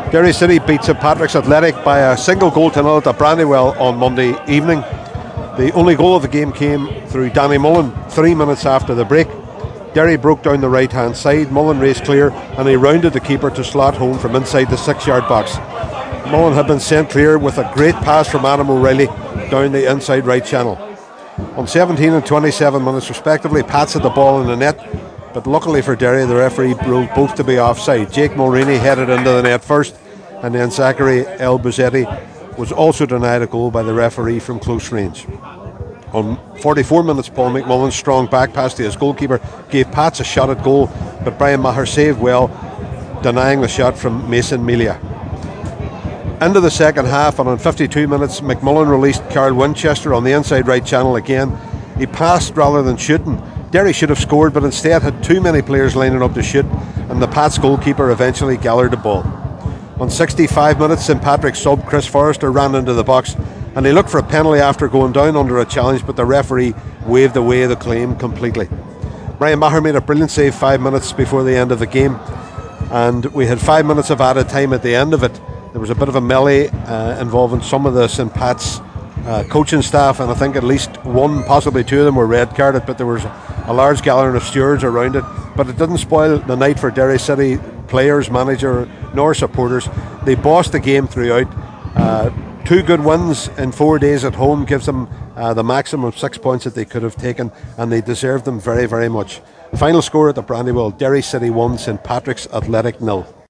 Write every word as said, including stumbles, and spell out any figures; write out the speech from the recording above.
Derry City beat St Patrick's Athletic by a single goal to nil at the Brandywell on Monday evening. The only goal of the game came through Danny Mullen three minutes after the break. Derry broke down the right hand side, Mullen raced clear and he rounded the keeper to slot home from inside the six yard box. Mullen had been sent clear with a great pass from Adam O'Reilly down the inside right channel. On seventeen and twenty-seven minutes respectively, Pats had the ball in the net, but luckily for Derry the referee ruled both to be offside. Jake Mulroney headed into the net first, and then Zachary El Bouzetti was also denied a goal by the referee from close range. On forty-four minutes, Paul McMullen's strong back pass to his goalkeeper gave Pats a shot at goal, but Brian Maher saved well, denying the shot from Mason Melia. Into the second half, and on fifty-two minutes, McMullen released Carl Winchester on the inside right channel again. He passed rather than shooting. Derry should have scored, but instead had too many players lining up to shoot, and the Pats goalkeeper eventually gallered the ball. On sixty-five minutes, St Patrick's sub Chris Forrester ran into the box, and he looked for a penalty after going down under a challenge, but the referee waved away the claim completely. Brian Maher made a brilliant save five minutes before the end of the game, and we had five minutes of added time at the end of it. There was a bit of a melee uh, involving some of the St Pat's uh, coaching staff, and I think at least one, possibly two of them were red carded, but there was a large gathering of stewards around it. But it didn't spoil the night for Derry City players, manager nor supporters. They bossed the game throughout. Uh, two good wins in four days at home gives them uh, the maximum six points that they could have taken, and they deserved them very very much. Final score at the Brandywell: Derry City one, St Patrick's Athletic nil.